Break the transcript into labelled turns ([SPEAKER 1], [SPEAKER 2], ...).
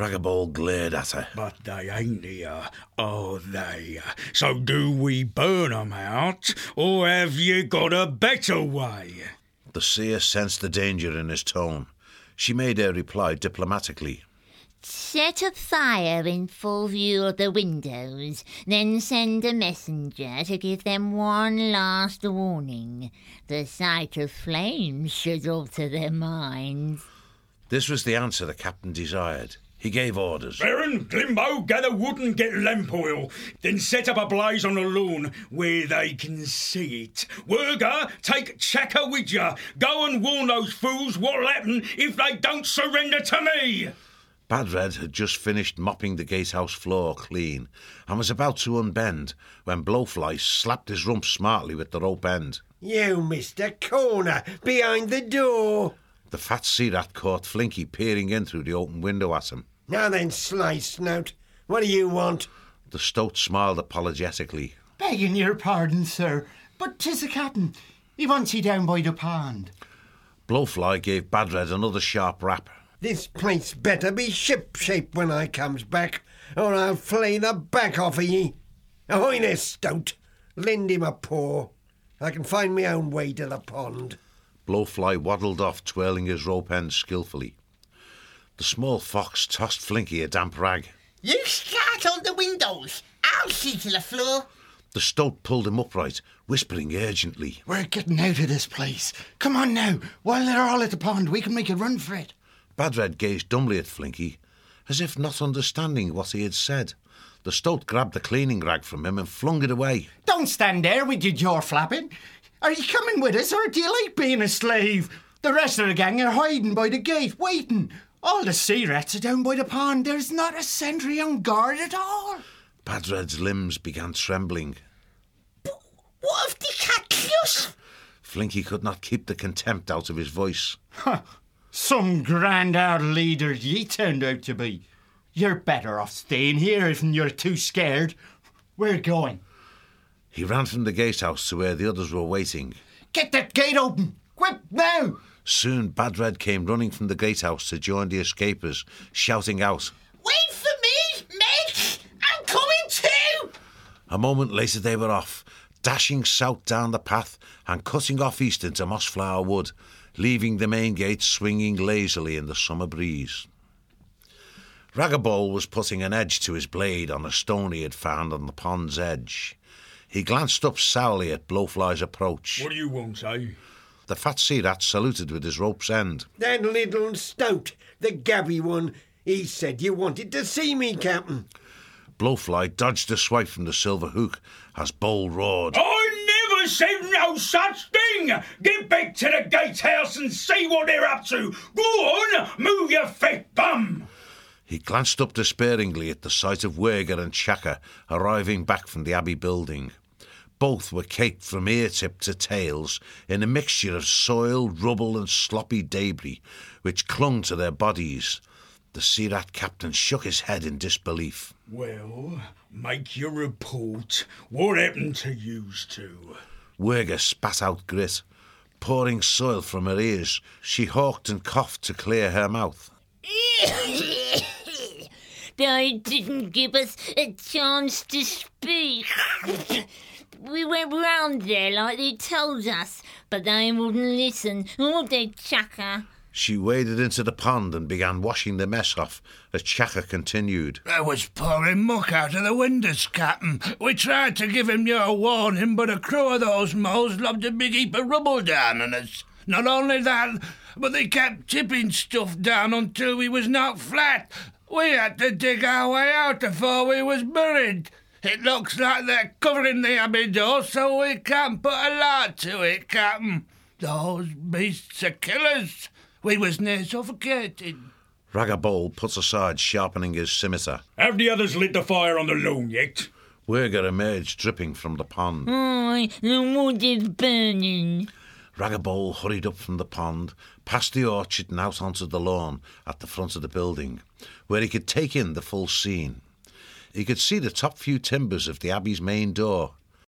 [SPEAKER 1] Ragabole glared at her.
[SPEAKER 2] But they ain't here, are they? So do we burn 'em out, or have you got a better way?
[SPEAKER 1] The seer sensed the danger in his tone. She made her reply diplomatically.
[SPEAKER 3] Set a fire in full view of the windows, then send a messenger to give them one last warning. The sight of flames should alter their minds.
[SPEAKER 1] This was the answer the captain desired. He gave orders.
[SPEAKER 2] Baron, Glimbo, gather wood and get lamp oil. Then set up a blaze on the lawn where they can see it. Wurga, take Chaka with you. Go and warn those fools what'll happen if they don't surrender to me.
[SPEAKER 1] Badred had just finished mopping the gatehouse floor clean and was about to unbend when Blowfly slapped his rump smartly with the rope end.
[SPEAKER 4] You missed a corner behind the door.
[SPEAKER 1] The fat sea rat caught Flinky peering in through the open window at him.
[SPEAKER 4] Now then, Sly Snout, what do you want?
[SPEAKER 1] The stoat smiled apologetically.
[SPEAKER 5] Begging your pardon, sir, but 'tis the captain. He wants you down by the pond.
[SPEAKER 1] Blowfly gave Badred another sharp rap.
[SPEAKER 4] This place better be ship-shape when I comes back, or I'll flay the back off of ye. Ahoy there, Stoat. Lend him a paw. I can find my own way to the pond.
[SPEAKER 1] Blowfly waddled off, twirling his rope end skillfully. The small fox tossed Flinky a damp rag.
[SPEAKER 6] You start on the windows. I'll see to the floor.
[SPEAKER 1] The stoat pulled him upright, whispering urgently.
[SPEAKER 5] We're getting out of this place. Come on now. While they're all at the pond, we can make a run for it.
[SPEAKER 1] Badred gazed dumbly at Flinky, as if not understanding what he had said. The stoat grabbed the cleaning rag from him and flung it away.
[SPEAKER 5] Don't stand there with your jaw flapping. Are you coming with us, or do you like being a slave? The rest of the gang are hiding by the gate, waiting. All the sea rats are down by the pond. There's not a sentry on guard at all.
[SPEAKER 1] Badred's limbs began trembling.
[SPEAKER 6] But what if they catch us?
[SPEAKER 1] Flinky could not keep the contempt out of his voice.
[SPEAKER 5] Some grand old leader ye turned out to be. You're better off staying here if you're too scared. We're going.
[SPEAKER 1] He ran from the gatehouse to where the others were waiting.
[SPEAKER 5] Get that gate open! Quick, now!
[SPEAKER 1] Soon Badred came running from the gatehouse to join the escapers, shouting out,
[SPEAKER 6] Wait for me, mate! I'm coming too!
[SPEAKER 1] A moment later they were off, dashing south down the path and cutting off east into Mossflower Wood, leaving the main gate swinging lazily in the summer breeze. Ragabole was putting an edge to his blade on a stone he had found on the pond's edge. He glanced up sourly at Blowfly's approach.
[SPEAKER 2] What do you want, eh?
[SPEAKER 1] The fat sea rat saluted with his rope's end.
[SPEAKER 4] That little Stoat, the gabby one, he said you wanted to see me, Captain.
[SPEAKER 1] Blowfly dodged a swipe from the silver hook as Bole roared.
[SPEAKER 2] I never said no such thing! Get back to the gatehouse and see what they're up to. Go on, move your fat bum!
[SPEAKER 1] He glanced up despairingly at the sight of Wurga and Chaka arriving back from the Abbey building. Both were caked from ear-tip to tails in a mixture of soil, rubble and sloppy debris which clung to their bodies. The sea rat captain shook his head in disbelief.
[SPEAKER 2] Well, make your report. What happened to yous two?
[SPEAKER 1] Wurga spat out grit. Pouring soil from her ears, she hawked and coughed to clear her mouth.
[SPEAKER 3] They didn't give us a chance to speak. We went round there like they told us, but they wouldn't listen, would they, Chaka?
[SPEAKER 1] She waded into the pond and began washing the mess off as Chaka continued.
[SPEAKER 7] I was pouring muck out of the windows, Captain. We tried to give him your warning, but a crew of those moles lobbed a big heap of rubble down on us. Not only that, but they kept tipping stuff down until we was knocked flat. We had to dig our way out before we was buried. It looks like they're covering the abbey door so we can't put a light to it, Captain. Those beasts are killers. We was near suffocated.
[SPEAKER 1] Ragabole put aside sharpening his scimitar.
[SPEAKER 2] Have the others lit the fire on the lawn yet?
[SPEAKER 1] Wurga emerged dripping from the pond.
[SPEAKER 3] Aye, the wood is burning.
[SPEAKER 1] Ragabole hurried up from the pond, past the orchard and out onto the lawn at the front of the building, where he could take in the full scene. He could see the top few timbers of the Abbey's main door,